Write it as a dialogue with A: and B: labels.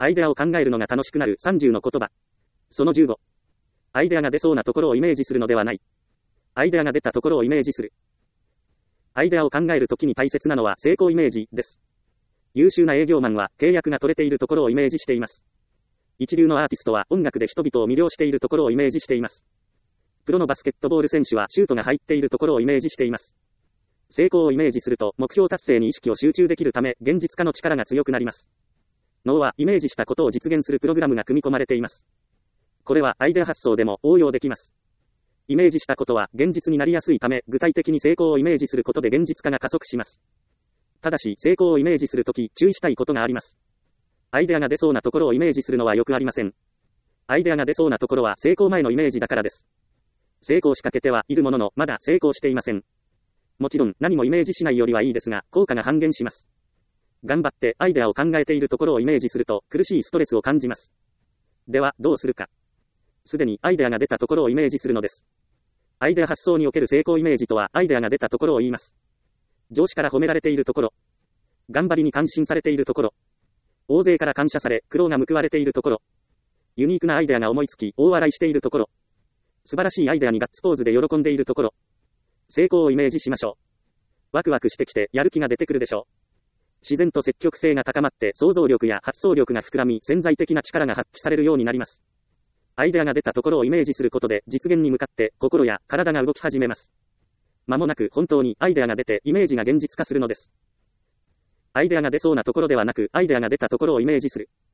A: アイデアを考えるのが楽しくなる30の言葉。その15。アイデアが出そうなところをイメージするのではない。アイデアが出たところをイメージする。アイデアを考えるときに大切なのは成功イメージです。優秀な営業マンは契約が取れているところをイメージしています。一流のアーティストは音楽で人々を魅了しているところをイメージしています。プロのバスケットボール選手はシュートが入っているところをイメージしています。成功をイメージすると目標達成に意識を集中できるため現実化の力が強くなります。脳はイメージしたことを実現するプログラムが組み込まれています。これはアイデア発想でも応用できます。イメージしたことは現実になりやすいため具体的に成功をイメージすることで現実化が加速します。ただし成功をイメージするとき注意したいことがあります。アイデアが出そうなところをイメージするのはよくありません。アイデアが出そうなところは成功前のイメージだからです。成功しかけてはいるもののまだ成功していません。もちろん何もイメージしないよりはいいですが効果が半減します。頑張ってアイデアを考えているところをイメージすると苦しいストレスを感じます。ではどうするか。すでにアイデアが出たところをイメージするのです。アイデア発想における成功イメージとはアイデアが出たところを言います。上司から褒められているところ。頑張りに感心されているところ。大勢から感謝され苦労が報われているところ。ユニークなアイデアが思いつき大笑いしているところ。素晴らしいアイデアにガッツポーズで喜んでいるところ。成功をイメージしましょう。ワクワクしてきてやる気が出てくるでしょう。自然と積極性が高まって想像力や発想力が膨らみ潜在的な力が発揮されるようになります。アイデアが出たところをイメージすることで実現に向かって心や体が動き始めます。間もなく本当にアイデアが出てイメージが現実化するのです。アイデアが出そうなところではなくアイデアが出たところをイメージする。